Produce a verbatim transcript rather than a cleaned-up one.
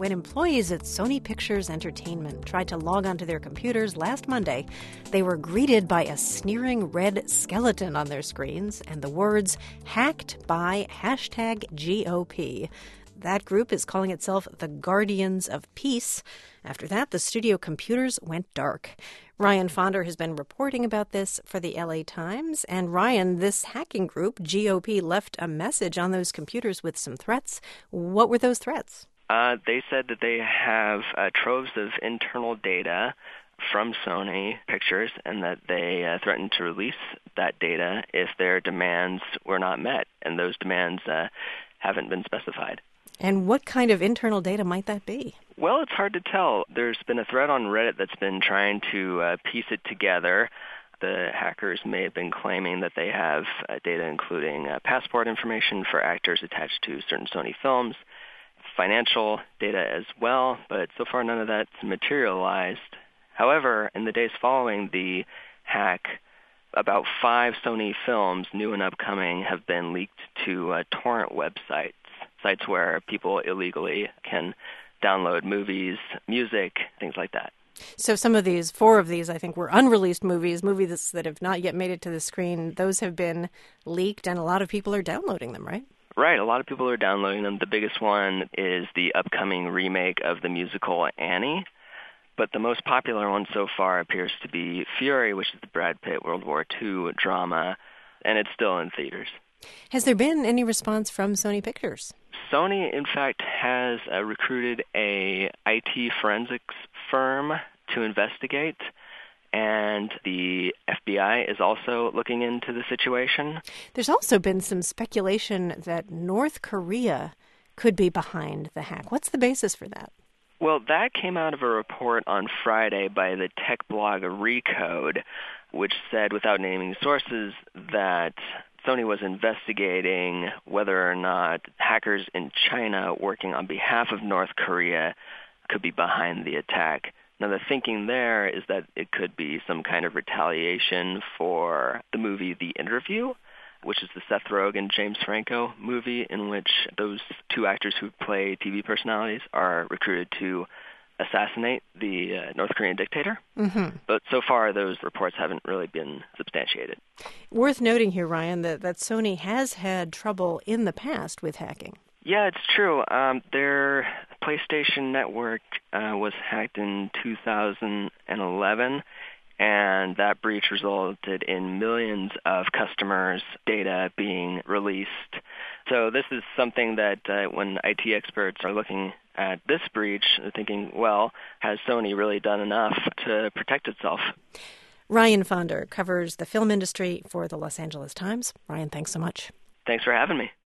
When employees at Sony Pictures Entertainment tried to log onto their computers last Monday, they were greeted by a sneering red skeleton on their screens and the words, hacked by hashtag G O P. That group is calling itself the Guardians of Peace. After that, the studio computers went dark. Ryan Fonder has been reporting about this for the L A Times. And Ryan, this hacking group, G O P, left a message on those computers with some threats. What were those threats? Uh, they said that they have uh, troves of internal data from Sony Pictures and that they uh, threatened to release that data if their demands were not met. And those demands uh, haven't been specified. And what kind of internal data might that be? Well, it's hard to tell. There's been a thread on Reddit that's been trying to uh, piece it together. The hackers may have been claiming that they have uh, data including uh, passport information for actors attached to certain Sony films, financial data as well, but so far none of that's materialized. However, in the days following the hack, about five Sony films, new and upcoming, have been leaked to uh, torrent websites. Sites where people illegally can download movies, music, things like that. So some of these, four of these, I think, were unreleased movies, movies that have not yet made it to the screen. Those have been leaked, and a lot of people are downloading them, right? Right. A lot of people are downloading them. The biggest one is the upcoming remake of the musical Annie. But the most popular one so far appears to be Fury, which is the Brad Pitt World War Two drama, and it's still in theaters. Has there been any response from Sony Pictures? Sony, in fact, has uh, recruited a I T forensics firm to investigate, and the F B I is also looking into the situation. There's also been some speculation that North Korea could be behind the hack. What's the basis for that? Well, that came out of a report on Friday by the tech blog Recode, which said, without naming sources, that Sony was investigating whether or not hackers in China working on behalf of North Korea could be behind the attack. Now, the thinking there is that it could be some kind of retaliation for the movie The Interview, which is the Seth Rogen, James Franco movie in which those two actors who play T V personalities are recruited to assassinate the uh, North Korean dictator. Mm-hmm. But so far, those reports haven't really been substantiated. Worth noting here, Ryan, that, that Sony has had trouble in the past with hacking. Yeah, it's true. Um, their PlayStation Network uh, was hacked in two thousand eleven, and that breach resulted in millions of customers' data being released. So this is something that uh, when I T experts are looking at this breach, they're thinking, well, has Sony really done enough to protect itself? Ryan Fonder covers the film industry for the Los Angeles Times. Ryan, thanks so much. Thanks for having me.